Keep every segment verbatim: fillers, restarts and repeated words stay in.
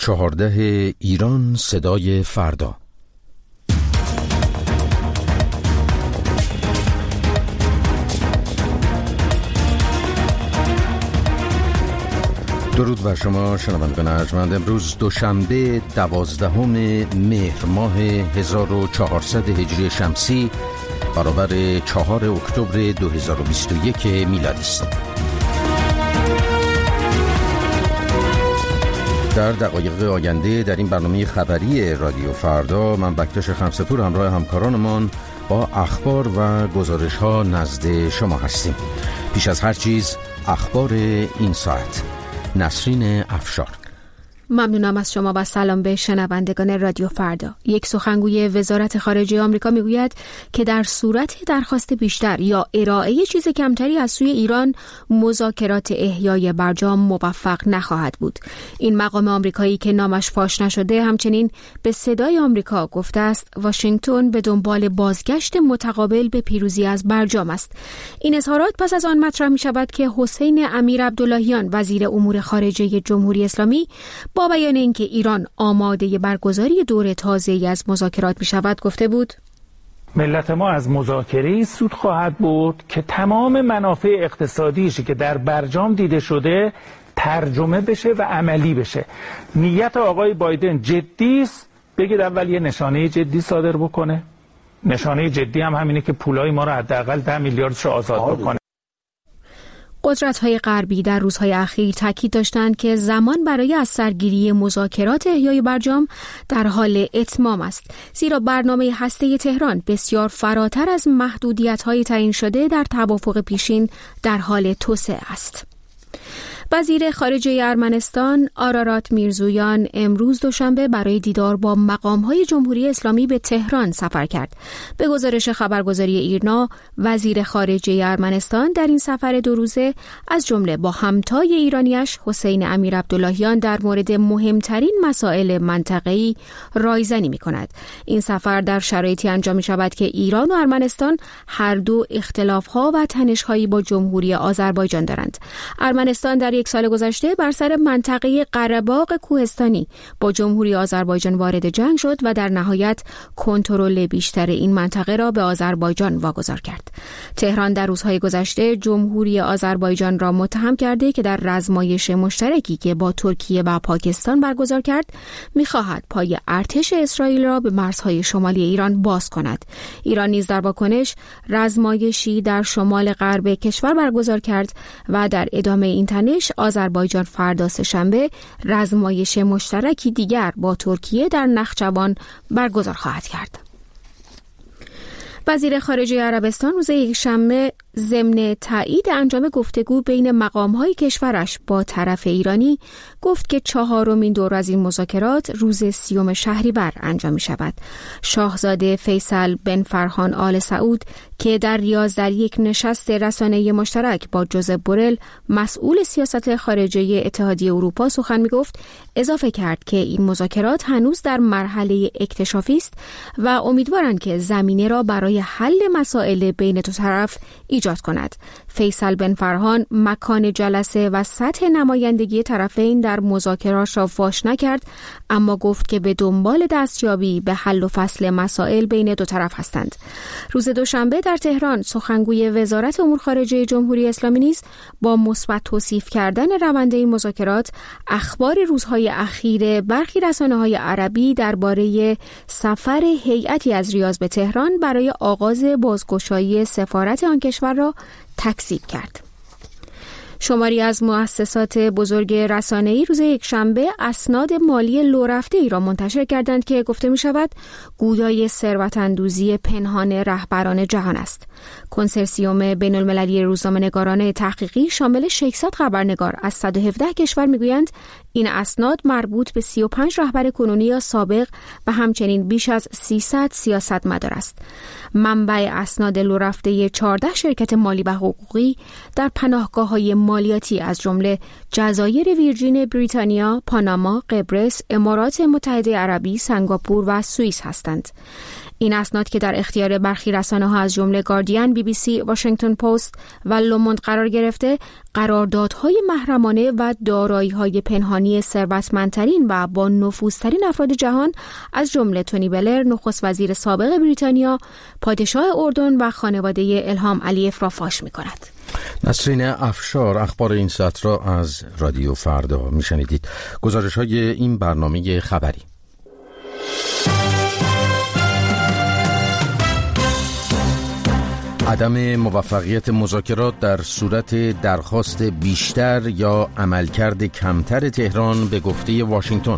چهارده ایران صدای فردا. درود بر شما شنوندگان ارجمند. امروز دوشنبه دوازدهم مهر ماه هزار و چهارصد هجری شمسی برابر چهار اکتبر دو هزار و بیست و یک میلادی است. در دقایق آینده در این برنامه خبری رادیو فردا من بکتاش خمسه‌پور همراه همکارانمان با اخبار و گزارش ها نزد شما هستیم. پیش از هر چیز اخبار این ساعت. نسرین افشار. ممنونم از شما و سلام به شنوندگان رادیو فردا. یک سخنگوی وزارت خارجه آمریکا میگوید که در صورت درخواست بیشتر یا ارائه چیز کمتری از سوی ایران مذاکرات احیای برجام موفق نخواهد بود. این مقام آمریکایی که نامش فاش نشده همچنین به صدای آمریکا گفته است واشنگتن به دنبال بازگشت متقابل به پیروزی از برجام است. این اظهارات پس از آن مطرح می شود که حسین امیرعبداللهیان وزیر امور خارجه جمهوری اسلامی با بیان اینکه ایران آماده برگزاری دور تازه‌ای از مذاکرات می‌شود گفته بود ملت ما از مذاکره سود خواهد بود که تمام منافع اقتصادیشی که در برجام دیده شده ترجمه بشه و عملی بشه. نیت آقای بایدن جدی است، بگید اول یه نشانه جدی صادر بکنه. نشانه جدی هم همینه که پولای ما رو حداقل ده میلیاردش آزاد بکنه. قدرت‌های غربی در روزهای اخیر تاکید داشتند که زمان برای از سرگیری مذاکرات احیای برجام در حال اتمام است، زیرا برنامه هسته تهران بسیار فراتر از محدودیت‌های تعیین شده در توافق پیشین در حال توسعه است. وزیر خارجه ارمنستان آرارات میرزویان امروز دوشنبه برای دیدار با مقام‌های جمهوری اسلامی به تهران سفر کرد. به گزارش خبرگزاری ایرنا، وزیر خارجه ارمنستان در این سفر دو روزه از جمله با همتای ایرانیش حسین امیرعبداللهیان در مورد مهمترین مسائل منطقه‌ای رایزنی می‌کند. این سفر در شرایطی انجام می‌شود که ایران و ارمنستان هر دو اختلاف‌ها و تنش‌هایی با جمهوری آذربایجان دارند. ارمنستان در یک سال گذشته بر سر منطقه قره‌باغ کوهستانی با جمهوری آذربایجان وارد جنگ شد و در نهایت کنترل بیشتر این منطقه را به آذربایجان واگذار کرد. تهران در روزهای گذشته جمهوری آذربایجان را متهم کرده که در رزمایش مشترکی که با ترکیه و پاکستان برگزار کرد می‌خواهد پای ارتش اسرائیل را به مرزهای شمالی ایران باز کند. ایران نیز در واکنش رزمایشی در شمال غرب کشور برگزار کرد و در ادامه این تنش آذربایجان فردا سه‌شنبه رزمایش مشترکی دیگر با ترکیه در نخجوان برگزار خواهد کرد. وزیر خارجه عربستان روز یکشنبه ضمن تایید انجام گفتگو بین مقام‌های کشورش با طرف ایرانی گفت که چهارمین دور از این مذاکرات روز سیوم شهریور انجام می‌شود. شاهزاده فیصل بن فرهان آل سعود که در ریاض در یک نشست رسانه‌ای مشترک با جوزپ بورل مسئول سیاست خارجه اتحادیه اروپا سخن می‌گفت، اضافه کرد که این مذاکرات هنوز در مرحله اکتشافی است و امیدوارند که زمینه را برای حل مسائل بین دو طرف ایجاد کند. فیصل بن فرهان مکان جلسه و سطح نمایندگی طرفین در مذاکرات را فاش نکرد، اما گفت که به دنبال دستیابی به حل و فصل مسائل بین دو طرف هستند. روز دوشنبه در تهران سخنگوی وزارت امور خارجه جمهوری اسلامی نیز با مثبت توصیف کردن روند این مذاکرات اخبار روزهای اخیر برخی رسانه‌های عربی درباره سفر هیئتی از ریاض به تهران برای آغاز بازگشایی سفارت آن کشور را تکذیب کرد. شماری از مؤسسات بزرگ رسانه‌ای روز یکشنبه اسناد مالی لورفته ای را منتشر کردند که گفته می شود گویای ثروت‌اندوزی پنهان رهبران جهان است. کنسرسیوم بین المللی روزنامه‌نگاران تحقیقی شامل ششصد خبرنگار از صد و هفده کشور میگویند این اسناد مربوط به سی و پنج رهبر کنونی یا سابق و همچنین بیش از سیصد سیاستمدار است. منبع اسناد لورفته چهارده شرکت مالی و حقوقی در پناهگاه‌های مالیاتی از جمله جزایر ویرجین بریتانیا، پاناما، قبرس، امارات متحده عربی، سنگاپور و سوئیس هستند. این اسناد که در اختیار برخی رسانه‌ها از جمله گاردین، بی بی سی، واشنگتن پست و لوموند قرار گرفته، قراردادهای محرمانه و دارایی‌های پنهانی ایرانی ثروتمندترین و با نفوذترین افراد جهان از جمله تونی بلر نخست وزیر سابق بریتانیا، پادشاه اردن و خانواده الهام علیف را فاش می‌کند. نسرین افشار اخبار این ساعت را از رادیو فردا میشنیدید. گزارش‌های این برنامه خبری. عدم موفقیت مذاکرات در صورت درخواست بیشتر یا عملکرد کمتر تهران به گفته واشنگتن.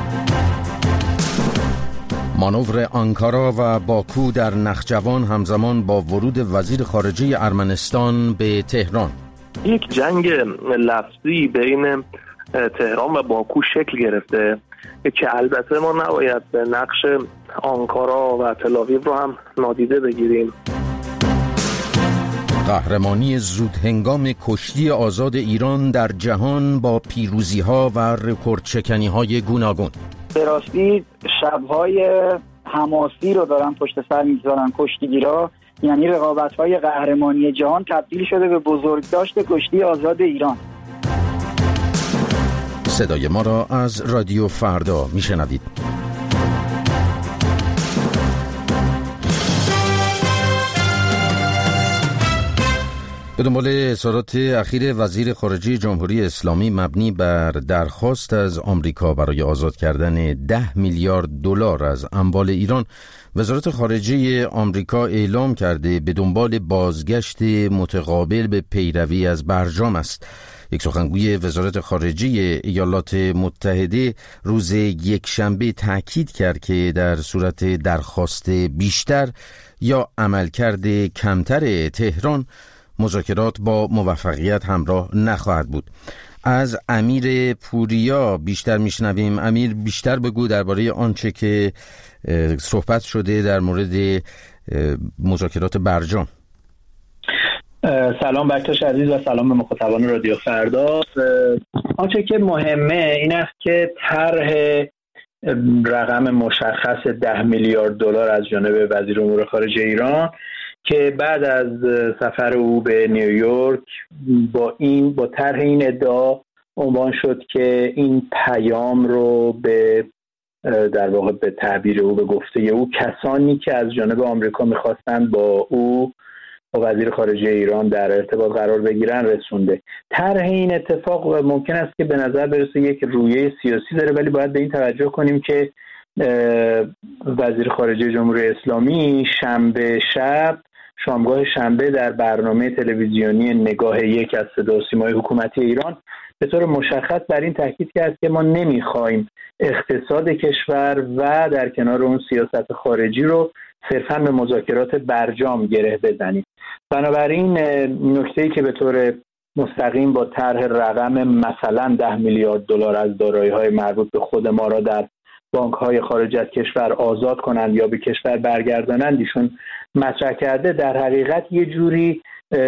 مانور آنکارا و باکو در نخجوان همزمان با ورود وزیر خارجه ارمنستان به تهران. یک جنگ لفظی بین تهران و باکو شکل گرفته که البته ما نباید نقش آنکارا و تل‌آویو رو هم نادیده بگیریم. قهرمانی زود هنگام کشتی آزاد ایران در جهان با پیروزی‌ها و رکوردشکنی‌های گوناگون. به راستی شب‌های حماسی رو دارن پشت سر می‌گذارن کشتیگیرا، یعنی رقابت‌های قهرمانی جهان تبدیل شده به بزرگداشت کشتی آزاد ایران. صدای ما را از رادیو فردا میشنوید. به دنبال اظهارات اخیر وزیر خارجه جمهوری اسلامی مبنی بر درخواست از آمریکا برای آزاد کردن ده میلیارد دلار از اموال ایران، وزارت خارجه آمریکا اعلام کرده به دنبال بازگشت متقابل به پیروی از برجام است. یک سخنگوی وزارت خارجه ایالات متحده روز یکشنبه تاکید کرد که در صورت درخواست بیشتر یا عملکرد کمتر تهران، مذاکرات با موفقیت همراه نخواهد بود. از امیر پوریا بیشتر میشنویم. امیر، بیشتر بگو درباره آنچه که صحبت شده در مورد مذاکرات برجام. سلام بکتاش عزیز و سلام به مخاطبان رادیو فردا. آنچه که مهمه این است که طرح رقم مشخص ده میلیارد دلار از جانب وزیر امور خارجه ایران که بعد از سفر او به نیویورک با این با طرح این ادعا عنوان شد که این پیام رو به در واقع به تعبیر او، به گفته او، کسانی که از جانب آمریکا می‌خواستند با او با وزیر خارجه ایران در ارتباط قرار بگیرن رسونده. طرح این اتفاق ممکن است که به نظر برسه یک رویه سیاسی داره، ولی باید به این توجه کنیم که وزیر خارجه جمهوری اسلامی شنبه شب شامگاه شنبه در برنامه تلویزیونی نگاه یک از صدا و سیمای حکومتی ایران به طور مشخص بر این تاکید کرد که ما نمیخوایم اقتصاد کشور و در کنار اون سیاست خارجی رو صرفاً به مذاکرات برجام گره بزنیم. بنابراین نکته‌ای که به طور مستقیم با طرح رقم مثلا ده میلیارد دلار از دارایی‌های مربوط به خود ما را در بانک‌های خارج از کشور آزاد کنند یا به کشور برگردانند ایشون مطرح کرده، در حقیقت یه جوری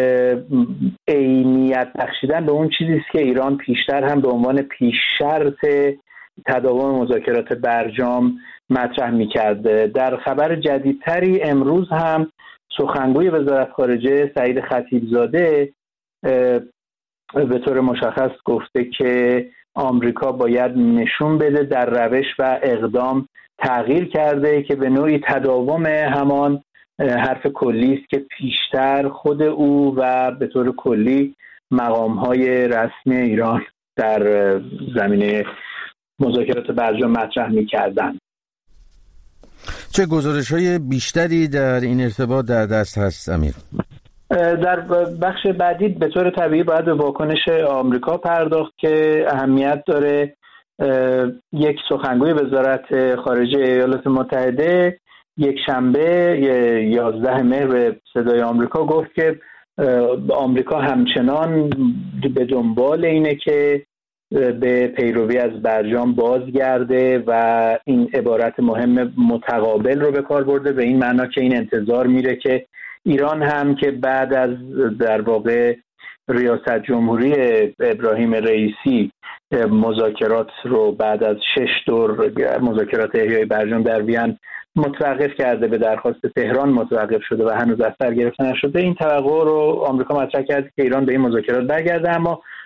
عینیت بخشیدن به اون چیزی است که ایران پیشتر هم به عنوان پیش شرط تداوم مذاکرات برجام مطرح می‌کرد. در خبر جدیدتری امروز هم سخنگوی وزارت خارجه سعید خطیبزاده به طور مشخص گفته که آمریکا باید نشون بده در روش و اقدام تغییر کرده که به نوعی تداوم همان حرف کلی است که پیشتر خود او و به طور کلی مقام‌های رسمی ایران در زمینه مذاکرات برجام مطرح می‌کردند. چه گزارش‌های بیشتری در این ارتباط در دست هست امیر؟ در بخش بعدی به طور طبیعی باید به واکنش آمریکا پرداخت که اهمیت داره. یک سخنگوی وزارت خارجه ایالات متحده یک شنبه یازده مهر به صدای آمریکا گفت که آمریکا همچنان به دنبال اینه که به پیروی از برجام بازگرده و این عبارت مهم متقابل رو به کار برده، به این معنا که این انتظار میره که ایران هم که بعد از در واقع ریاست جمهوری ابراهیم رئیسی مذاکرات رو بعد از شش دور مذاکرات احیای برجام در وین متوقف کرده، به درخواست تهران متوقف شده و هنوز از سر گرفته نشده، این توقع رو آمریکا مطرح کرده که ایران به این مذاکرات برگرده. اما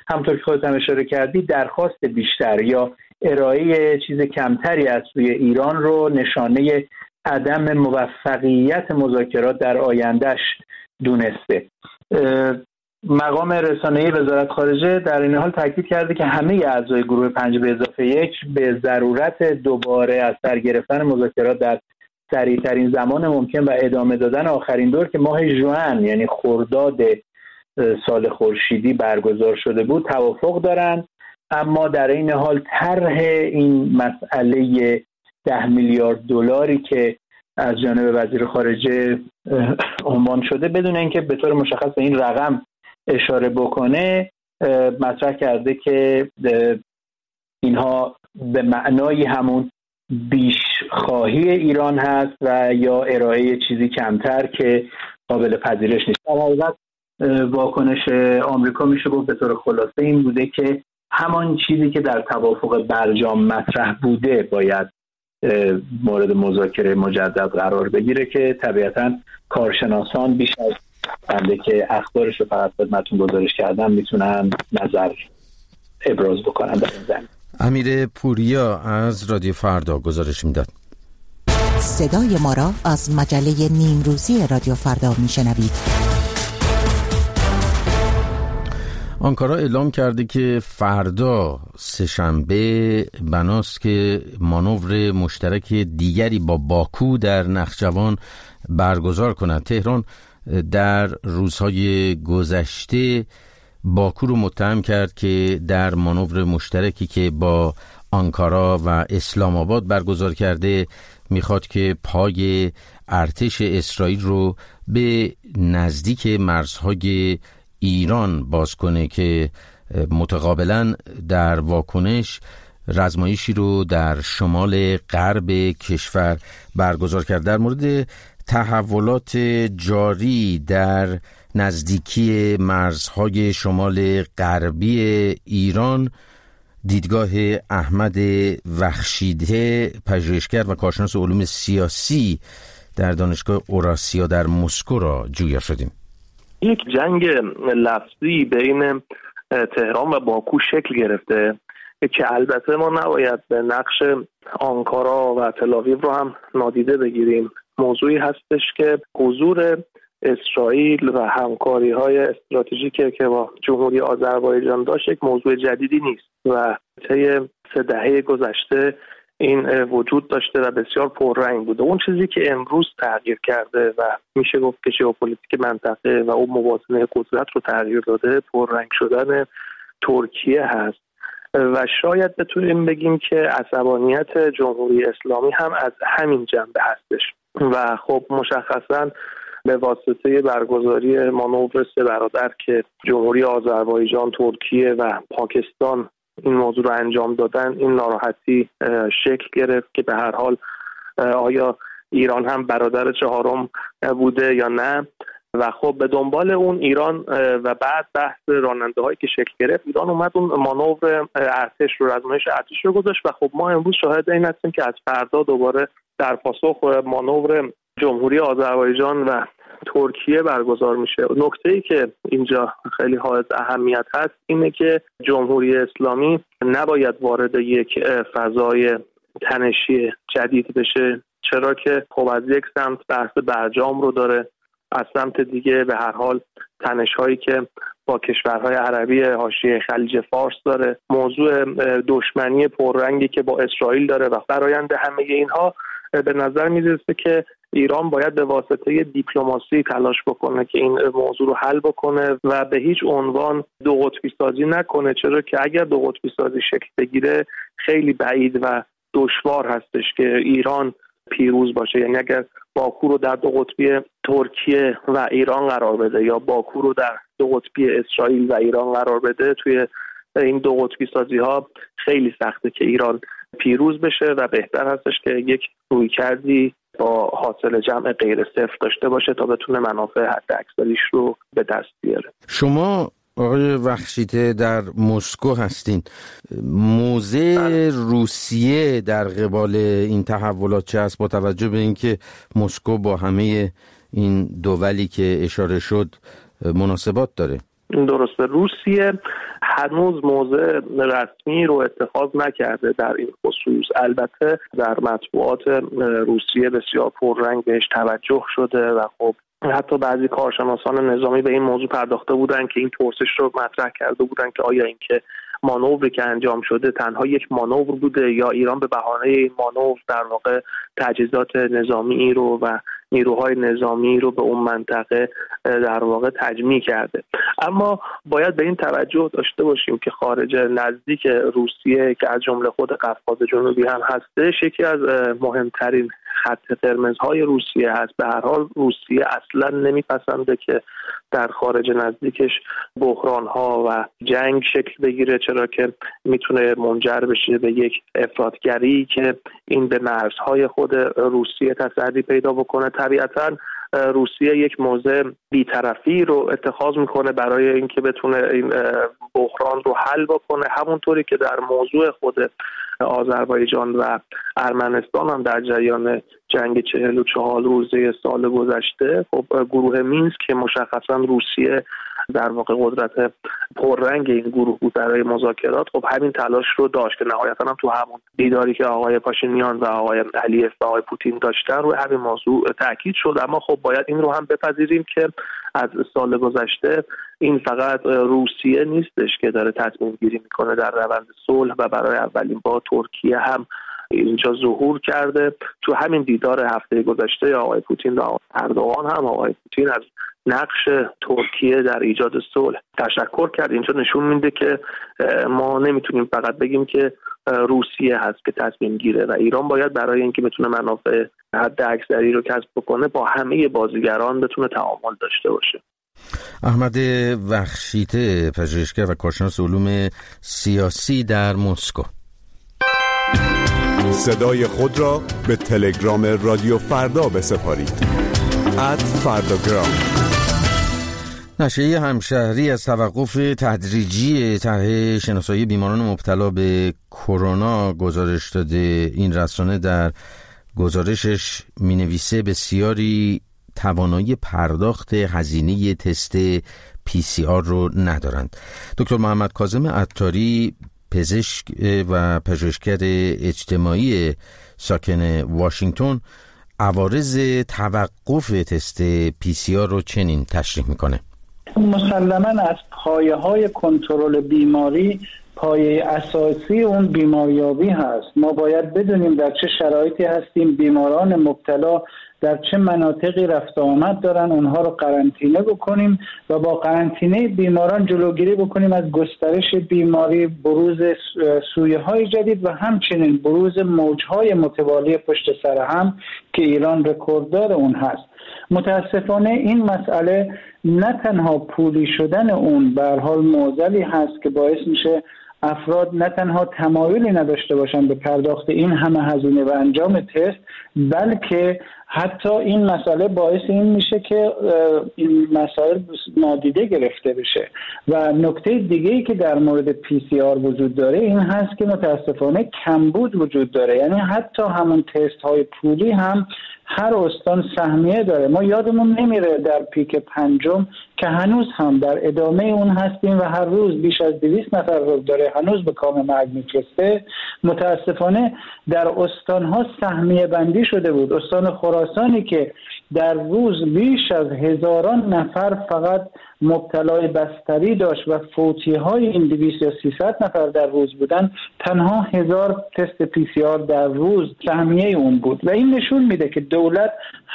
همونطور که خودت هم اشاره کردی درخواست بیشتر یا ارائه چیز کمتری از سوی ایران رو نشانه عدم موفقیت مذاکرات در آیندهش دونسته. مقام رسانه‌ای وزارت خارجه در این حال تاکید کرده که همه اعضای گروه پنج به اضافه یک به ضرورت دوباره از سر گرفتن مذاکرات در سریع‌ترین زمان ممکن و ادامه دادن آخرین دور که ماه ژوئن یعنی خرداد سال خورشیدی برگزار شده بود توافق دارند، اما در این حال طرح این مسئله ده میلیارد دلاری که از جانب وزیر خارجه عنوان شده بدون اینکه به طور مشخص به این رقم اشاره بکنه مطرح کرده که اینها به معنای همون بیش خواهی ایران هست و یا ارائه چیزی کمتر که قابل پذیرش نیست. در حقیقت واکنش آمریکا میشه گفت به طور خلاصه این بوده که همان چیزی که در توافق برجام مطرح بوده باید مورد مذاکره مجدد قرار بگیره که طبیعتاً کارشناسان بیش از بنده که اخبارش رو فقط خدمتتون گزارش کردم میتونن نظر ابراز بکنن در این زمینه. امیر پوریا از رادیو فردا گزارش میداد. صدای ما را از مجله نیمروزی رادیو فردا میشنوید. آنکارا اعلام کرده که فردا سه‌شنبه بناست که مانور مشترک دیگری با باکو در نخجوان برگزار کند. تهران در روزهای گذشته باکو رو متهم کرد که در مانور مشترکی که با آنکارا و اسلام آباد برگزار کرده میخواد که پای ارتش اسرائیل رو به نزدیک مرزهای ایران باز کنه که متقابلا در واکنش رزمایشی رو در شمال غرب کشور برگزار کرد. در مورد تحولات جاری در نزدیکی مرزهای شمال غربی ایران دیدگاه احمد وخشیده پژوهشگر و کارشناس علوم سیاسی در دانشگاه اوراسیا در مسکو را جویا شدیم. یک جنگ لفظی بین تهران و باکو شکل گرفته که البته ما نباید به نقش آنکارا و تل‌آویو رو هم نادیده بگیریم. موضوعی هستش که حضور اسرائیل و همکاری‌های استراتژیکی که با جمهوری آذربایجان داشت یک موضوع جدیدی نیست و طی سه دهه گذشته این وجود داشته و بسیار پررنگ بوده. اون چیزی که امروز تغییر کرده و میشه گفت که ژئوپلیتیک منطقه و اون موازنه قدرت رو تغییر داده پررنگ شدن ترکیه هست و شاید بتونیم بگیم که عصبانیت جمهوری اسلامی هم از همین جنبه هستش و خب مشخصاً به واسطه برگزاری مانور سه برادر که جمهوری آذربایجان، ترکیه و پاکستان این موضوع رو انجام دادن این ناراحتی شکل گرفت که به هر حال آیا ایران هم برادر چهارم بوده یا نه و خب به دنبال اون ایران و بعد بحث راننده هایی که شکل گرفت ایران اومد اون مانور ارتش رو رزمایش ارتش رو گذاشت و خب ما امروز شاهد این هستیم که از فردا دوباره در پاسخ مانور جمهوری آذربایجان و ترکیه برگزار میشه. نکته‌ای که اینجا خیلی حائز اهمیت هست اینه که جمهوری اسلامی نباید وارد یک فضای تنشی جدید بشه، چرا که خب از یک سمت بحث برجام رو داره، از سمت دیگه به هر حال تنش‌هایی که با کشورهای عربی حاشیه خلیج فارس داره، موضوع دشمنی پررنگی که با اسرائیل داره و فرآیند همه اینها به نظر میرسه که ایران باید به واسطه دیپلماسی تلاش بکنه که این موضوع رو حل بکنه و به هیچ عنوان دو قطبی سازی نکنه، چرا که اگر دو قطبی سازی شکل بگیره خیلی بعید و دشوار هستش که ایران پیروز باشه. یعنی اگر باکو رو در دو قطبی ترکیه و ایران قرار بده یا باکو رو در دو قطبی اسرائیل و ایران قرار بده، توی این دو قطبی سازی ها خیلی سخته که ایران پیروز بشه و بهتر هستش که یک رویکردی با حاصل جمع غیر صفر داشته باشه تا بتونه منافع حد اکثریش رو به دست بیاره. شما آقای وخشیده در مسکو هستین، موضع روسیه در قبال این تحولات چه است با توجه به اینکه مسکو با همه این دولی که اشاره شد مناسبات داره؟ درسته، روسیه هنوز موضع رسمی رو اتخاذ نکرده در این خصوص. البته در مطبوعات روسیه بسیار پررنگ بهش توجه شده و خب حتی بعضی کارشناسان نظامی به این موضوع پرداخته بودن که این پرسش رو مطرح کرده بودن که آیا اینکه مانوری که انجام شده تنها یک مانور بوده یا ایران به بهانه این مانور در واقع تجهیزات نظامی رو و نیروهای نظامی رو به اون منطقه در واقع تجمیع کرده. اما باید به این توجه داشته باشیم که خارج نزدیک روسیه که از جمله خود قفقاز جنوبی هم هستش، یکی از مهمترین خط قرمزهای روسیه هست. به هر حال روسیه اصلا نمیپسنده که در خارج نزدیکش بحران‌ها و جنگ شکل بگیره، چرا که میتونه منجر بشه به یک افراطگری که این به مرزهای خود روسیه تسری پیدا بکنه. طبیعتاً روسیه یک موضع بی‌طرفی رو اتخاذ میکنه برای اینکه بتونه این بحران رو حل بکنه، همونطوری که در موضوع خود آذربایجان و ارمنستان هم در جریان جنگ چهل و چهار روزه سال گذشته خب گروه مینسک که مشخصا روسیه در واقع قدرت پررنگ این گروه بود برای مذاکرات، خب همین تلاش رو داشت که نهایتا هم تو همون دیداری که آقای پاشینیان و آقای علیف و آقای پوتین داشتن روی همین موضوع تاکید شد. اما خب باید این رو هم بپذیریم که از سال گذشته این فقط روسیه نیستش که داره تصمیم گیری میکنه در روند صلح و برای اولین بار ترکیه هم اینجا ظهور کرده. تو همین دیدار هفته گذشته آقای پوتین و آقای اردوغان هم آقای پوتین از نقش ترکیه در ایجاد صلح تشکر کرد. اینجا نشون میده که ما نمیتونیم فقط بگیم که روسیه هست که تصمیم گیره و ایران باید برای اینکه بتونه منافع حد اکثری رو کسب بکنه با همه بازیگران بتونه تعامل داشته باشه. احمد وخشیته، پژوهشگر و کارشناس علوم سیاسی در مسکو. صدای خود را به تلگرام رادیو فردا بسپارید. ات فرداگرام. نشریه همشهری از توقف تدریجی طرح شناسایی بیماران مبتلا به کرونا گزارش داده. این رسانه در گزارشش می‌نویسه بسیاری توانایی پرداخت هزینه تست پی سی آر رو ندارند. دکتر محمد کاظم عطاری، پزشک و پژوهشگر اجتماعی ساکن واشنگتن، عوارض توقف تست پی سی آر رو چنین تشریح میکنه. مسلماً از پایه های کنترل بیماری پایه اساسی اون بیماریابی هست. ما باید بدونیم در چه شرایطی هستیم، بیماران مبتلا در چه مناطقی رفت آمد دارن، اونها رو قرنطینه بکنیم و با قرنطینه بیماران جلوگیری بکنیم از گسترش بیماری، بروز سویه های جدید و همچنین بروز موجهای متوالی پشت سر هم که ایران رکورددار اون هست. متاسفانه این مسئله نه تنها پولی شدن اون به هر حال معضلی هست که باعث میشه افراد نه تنها تمایلی نداشته باشند به پرداخت این همه هزینه و انجام تست، بلکه حتی این مسئله باعث این میشه که این مسائل نادیده گرفته بشه. و نکته دیگه‌ای که در مورد پی سی آر وجود داره این هست که متاسفانه کمبود وجود داره. یعنی حتی همون تست های پولی هم هر استان سهمیه داره. ما یادمون نمیره در پیک پنجم که هنوز هم در ادامه اون هستیم و هر روز بیش از دویست نفر رو داره هنوز به کام مرگ میفرسته. متاسفانه در استانها سهمیه بندی شده بود. استان خراسانی که در روز بیش از هزاران نفر فقط مبتلای بستری داشت و فوتی های این دویست یا سیصد نفر در روز بودن، تنها هزار تست پی سی آر در روز سهمیه اون بود. و این نشون میده که دولت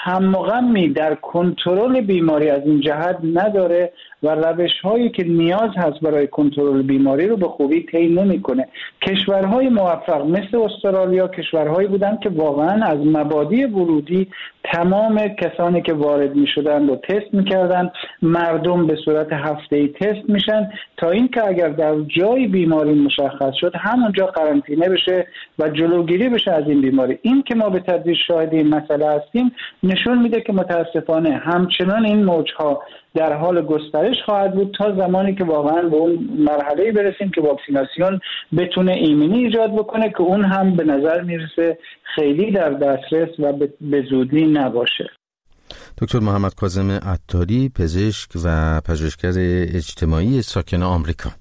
همغمی در کنترل بیماری از این جهت نداره و روش هایی که نیاز هست برای کنترل بیماری رو به خوبی طی نمیکنه. کشورهای موفق مثل استرالیا کشورهایی بودن که واقعا از مبادی ورودی تمام کسانی که وارد میشدن رو تست میکردن. مردم به صورت هفته‌ای تست میشن تا اینکه اگر در جای بیماری مشخص شد همونجا قرنطینه بشه و جلوگیری بشه از این بیماری. این که ما به تدریج شاهد این مسئله هستیم نشون میده که متاسفانه همچنان این موجها در حال گسترش خواهد بود تا زمانی که واقعا به اون مرحله برسیم که واکسیناسیون بتونه ایمنی ایجاد بکنه که اون هم به نظر میرسه خیلی در دسترس و به زودی نباشه. دکتر محمد کاظم عطاری، پزشک و پژوهشگر اجتماعی ساکن آمریکا.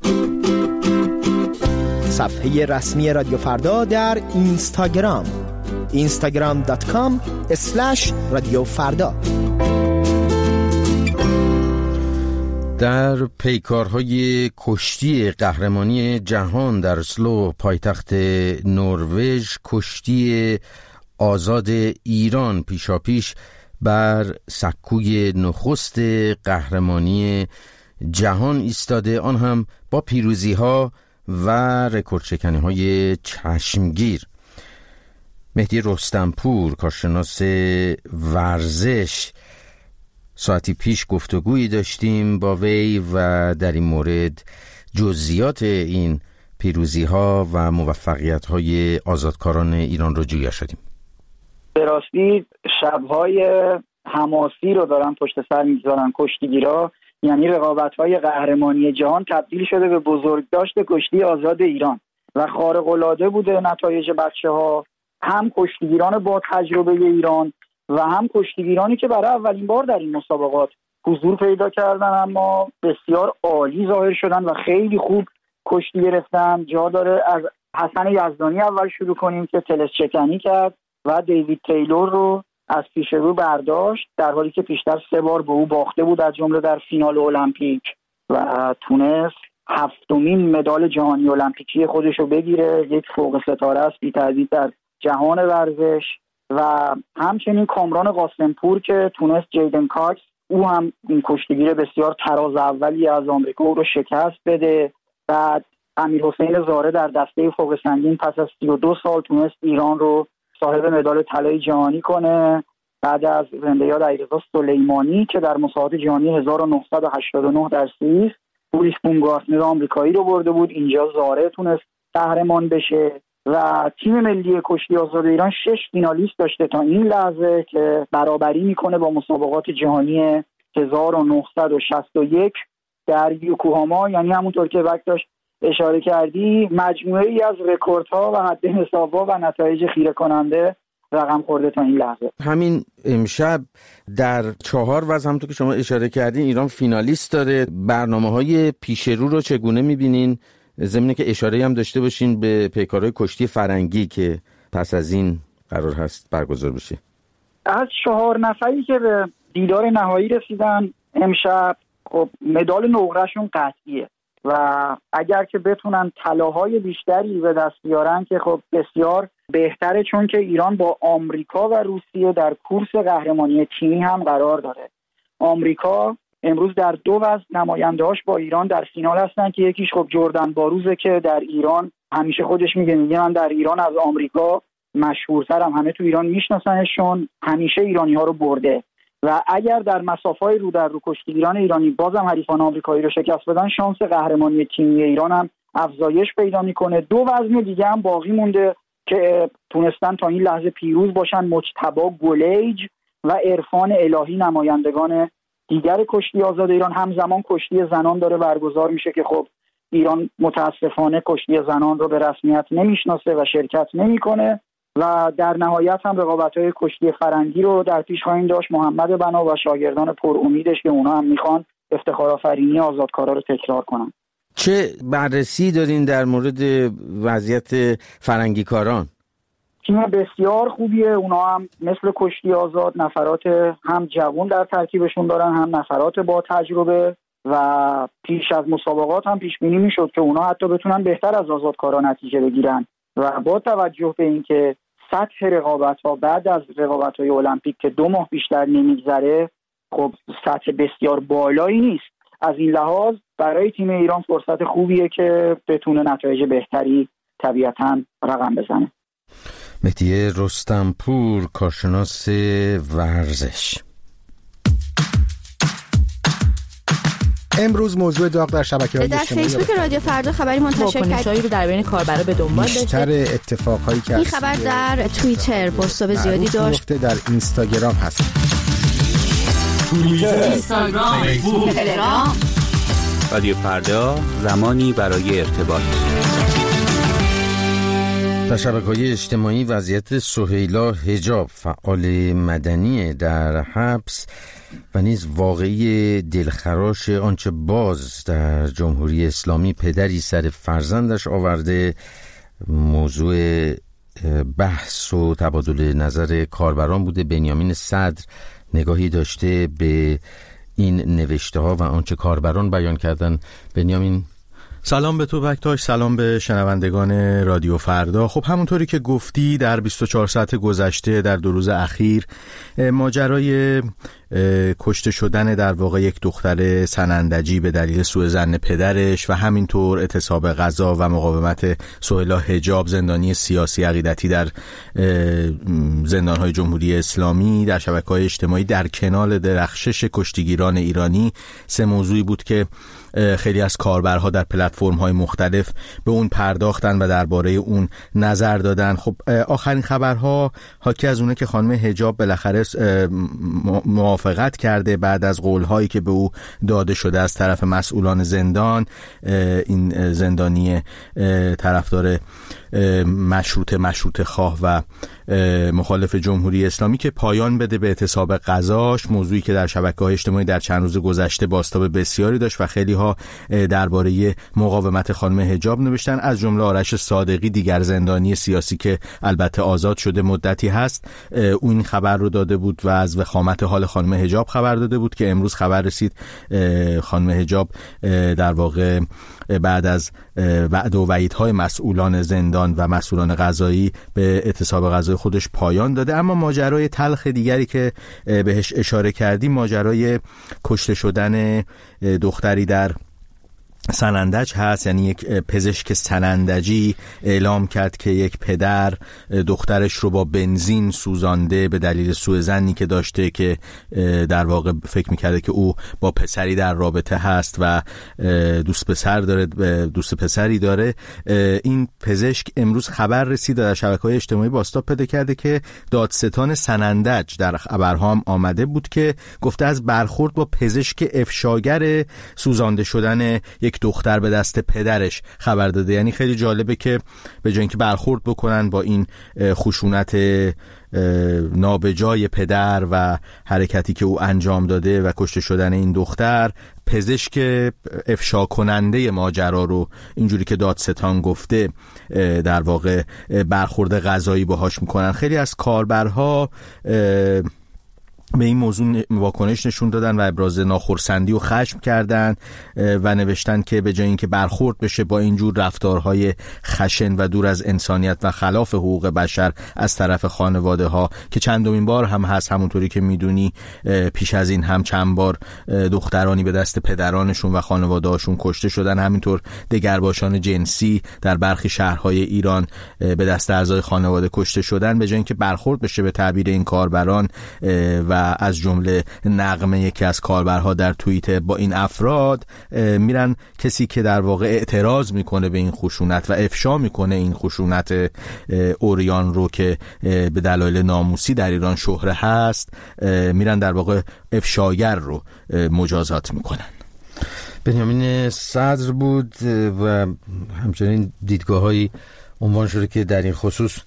صفحه رسمی رادیو فردا در اینستاگرام اینستاگرام دات کام اسلش رادیو فردا. در پیکارهای کشتی قهرمانی جهان در اسلو پایتخت نروژ، کشتی آزاد ایران پیشاپیش بر سکوی نخست قهرمانی جهان ایستاده، آن هم با پیروزی ها و رکورد شکنی های چشمگیر. مهدی رستمپور، کارشناس ورزش، ساعتی پیش گفتگویی داشتیم با وی و در این مورد جزئیات این پیروزی ها و موفقیت های آزادکاران ایران رو جویا شدیم. به راستی شب‌های حماسی رو دارن پشت سر می‌گذارن کشتیگیرا، یعنی رقابت‌های قهرمانی جهان تبدیل شده به بزرگداشت کشتی آزاد ایران و خارق‌العاده بوده نتایج بچه‌ها، هم کشتیگیران با تجربه ایران و هم کشتیگیرانی که برای اولین بار در این مسابقات حضور پیدا کردن اما بسیار عالی ظاهر شدن و خیلی خوب کشتی گرفتن. جا داره از حسن یزدانی اول شروع کنیم که تلس شکنی کرد و دیوید تیلور رو از پیش رو برداشت، در حالی که پیشتر سه بار به او باخته بود، از جمله در فینال المپیک، و تونست هفتمین مدال جهانی المپیکی خودش رو بگیره. یک فوق ستاره است بی تردید در جهان ورزش. و همچنین کامران قاسمپور که تونست جیدن کاکس، او هم این کشتیگیر بسیار تراز اولی از آمریکا، او رو شکست بده. بعد امیر حسین زاره در دسته فوق سنگین پس از سی و دو سال تونست ایران رو صاحب مدال طلای جهانی کنه. بعد از زنده یاد علیرضا سلیمانی که در مسابقات جهانی هزار و نهصد و هشتاد و نه در سوئیس پولیس بونگارتنر آمریکایی رو برده بود، اینجا زاره تونست قهرمان بشه. و تیم ملی کشتی آزاد ایران شش فینالیست داشته تا این لحظه که برابری میکنه با مسابقات جهانی هزار و نهصد و شصت و یک در یوکوهاما. یعنی همونطور که وقت داشت اشاره کردی، مجموعه ای از رکوردها و حد حسابها و نتایج خیره کننده رقم خورده تا این لحظه. همین امشب در چهار وزن همونطور که شما اشاره کردین ایران فینالیست داره. برنامه‌های پیش رو رو چگونه می‌بینین؟ ضمن که اشاره هم داشته باشین به پیکارهای کشتی فرنگی که پس از این قرار هست برگزار بشه. از چهار نفری که به دیدار نهایی رسیدن امشب، خب مدال نقره‌شون قطعیه و اگر که بتونن طلاهای بیشتری به دست بیارن که خب بسیار بهتره، چون که ایران با آمریکا و روسیه در کورس قهرمانی تیمی هم قرار داره. آمریکا امروز در دو وزن نماینده‌هاش با ایران در فینال هستن که یکیش خب جردن باروزه که در ایران همیشه خودش میگه میگه من در ایران از آمریکا مشهورترم، همه تو ایران میشناسنشون، همیشه ایرانی‌ها رو برده. و اگر در مسافه‌های رو در رو کشتیگیران ایرانی بازم حریفان آمریکایی رو شکست بدن، شانس قهرمانی تیمی ایران هم افزایش پیدا میکنه. دو وزن دیگه هم باقی مونده که تونستن تا این لحظه پیروز باشن، مجتبی گلیج و عرفان الهی، نمایندگان دیگر کشتی آزاد ایران. همزمان کشتی زنان داره برگزار میشه که خب ایران متاسفانه کشتی زنان رو به رسمیت نمیشناسه و شرکت نمیکنه. و در نهایت هم رقابت‌های کشتی فرنگی رو در پیش خواهیم داشت. محمد بنا و شاگردان پر امیدش که اونا هم میخوان افتخارآفرینی آزادکارا رو تکرار کنن. چه بررسی دارین در مورد وضعیت فرنگی کاران؟ تیم بسیار خوبیه، اونا هم مثل کشتی آزاد نفرات هم جوان در ترکیبشون دارن، هم نفرات با تجربه و پیش از مسابقات هم پیش بینی میشد که اونا حتی بتونن بهتر از آزادکارا نتیجه بگیرن. و با توجه به اینکه سطح رقابت‌ها بعد از رقابت‌های المپیک که دو ماه بیشتر نمیگذره، خب سطح بسیار بالایی نیست. از این لحاظ برای تیم ایران فرصت خوبیه که بتونه نتایج بهتری طبیعتاً رقم بزنه. مهدی رستمپور، کارشناس ورزش. امروز موضوع داغ در شبکه‌های در فیسبوک رادیو فردا خبری منتشر کرد رو در بین کاربرا به دنبال داشته. بیشتر اتفاقایی که این خبر در توییتر بازتاب زیادی داشت. در اینستاگرام هست. توییتر، اینستاگرام، فیسبوک، تلگرام. رادیو فردا، زمانی برای ارتباط. در شبکه‌های اجتماعی وضعیت سهیلا حجاب فعال مدنی در حبس و نیز واقعی دلخراش آنچه باز در جمهوری اسلامی پدری سر فرزندش آورده موضوع بحث و تبادل نظر کاربران بوده. بنیامین صدر نگاهی داشته به این نوشته ها و آنچه کاربران بیان کردن. بنیامین، سلام به تو بکتاش، سلام به شنوندگان رادیو فردا. خب همونطوری که گفتی در بیست و چهار ساعت گذشته در دو روز اخیر ماجرای کشته شدن در واقع یک دختر سنندجی به دلیل سوء ظن پدرش و همینطور اعتصاب غذا و مقاومت سهیلا حجاب زندانی سیاسی عقیدتی در زندان‌های جمهوری اسلامی در شبکه‌های اجتماعی در کنار درخشش کشتیگیران ایرانی سه موضوعی بود که خیلی از کاربرها در پلتفرم‌های مختلف به اون پرداختن و درباره اون نظر دادن. خب آخرین خبرها حاکی از اونه که خانم حجاب بالاخره موافقت کرده بعد از قول‌هایی که به او داده شده از طرف مسئولان زندان. این زندانی طرفدار مشروط مشروط خواه و مخالف جمهوری اسلامی که پایان بده به اعتصاب غذاش، موضوعی که در شبکه‌های اجتماعی در چند روز گذشته بازتاب بسیاری داشت و خیلی ها درباره مقاومت خانم حجاب نوشتن، از جمله آرش صادقی دیگر زندانی سیاسی که البته آزاد شده مدتی هست. اون این خبر رو داده بود و از وخامت حال خانم حجاب خبر داده بود که امروز خبر رسید خانم حجاب در واقع بعد از وعده و وعیدهای مسئولان زندان و مسئولان قضایی به اعتصاب غذای خودش پایان داده. اما ماجرای تلخ دیگری که بهش اشاره کردیم ماجرای کشته شدن دختری در سنندج هست. یعنی یک پزشک سنندجی اعلام کرد که یک پدر دخترش رو با بنزین سوزانده به دلیل سوء ظنی که داشته که در واقع فکر میکرده که او با پسری در رابطه هست و دوست پسر داره دوست پسری داره. این پزشک امروز خبر رسید در شبکه‌های اجتماعی بازتاب پیدا کرده که دادستان سنندج در خبرها هم آمده بود که گفته از برخورد با پزشک افشاگر سوزانده شدن یک دختر به دست پدرش خبر داده. یعنی خیلی جالبه که به جای اینکه برخورد بکنن با این خشونت نابجای پدر و حرکتی که او انجام داده و کشته شدن این دختر، پزشک افشا کننده ماجرا رو اینجوری که دادستان گفته در واقع برخورد قضایی باهاش میکنن. خیلی از کاربرها به این موضوع واکنش نشون دادن و ابراز ناخرسندی و خشم کردن و نوشتن که به جای اینکه برخورد بشه با اینجور رفتارهای خشن و دور از انسانیت و خلاف حقوق بشر از طرف خانواده ها که چندمین بار هم هست، همونطوری که میدونی پیش از این هم چند بار دخترانی به دست پدرانشون و خانواده هاشون کشته شدن، همینطور دگرباشان جنسی در برخی شهرهای ایران به دست اعضای خانواده کشته شدن. به جای اینکه برخورد بشه به تعبیر این کاربران و از جمله نغمه یکی از کاربرها در توییت با این افراد، میرن کسی که در واقع اعتراض میکنه به این خشونت و افشا میکنه این خشونت اوریان رو که به دلایل ناموسی در ایران شهره هست، میرن در واقع افشاگر رو مجازات میکنن. بنیامین صدر بود و همچنین دیدگاه‌هایی عنوان شده که در این خصوص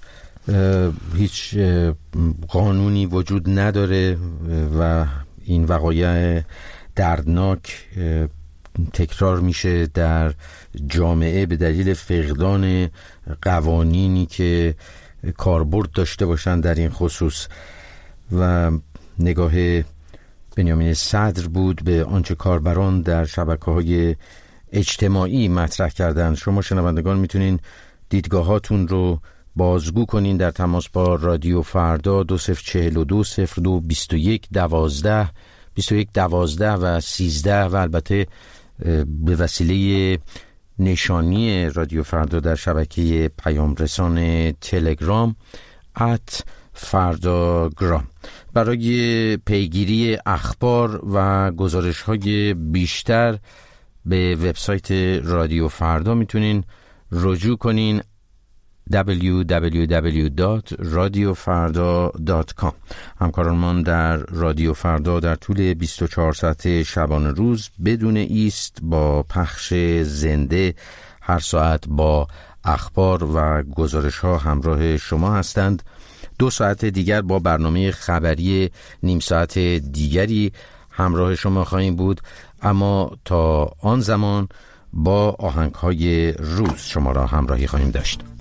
هیچ قانونی وجود نداره و این وقایع دردناک تکرار میشه در جامعه به دلیل فقدان قوانینی که کاربرد داشته باشن در این خصوص. و نگاه بنیامین صدر بود به آنچه کاربران در شبکه‌های اجتماعی مطرح کردن. شما شنوندگان میتونین دیدگاهاتون رو بازگو کنین در تماس با رادیو فردا دو صفر چهل و دو صفر دو بیست و یک دوازده بیست و یک دوازده و سیزده و البته به وسیله نشانی رادیو فردا در شبکه پیام رسان تلگرام ات فرداگرام. برای پیگیری اخبار و گزارش‌های بیشتر به وبسایت رادیو فردا میتونین رجوع کنین دبلیو دبلیو دبلیو دات رادیو فردا دات کام. همکاران من در رادیو فردا در طول بیست و چهار ساعت شبانه روز بدون ایست با پخش زنده هر ساعت با اخبار و گزارش ها همراه شما هستند. دو ساعت دیگر با برنامه خبری نیم ساعت دیگری همراه شما خواهیم بود، اما تا آن زمان با آهنگ‌های روز شما را همراهی خواهیم داشت.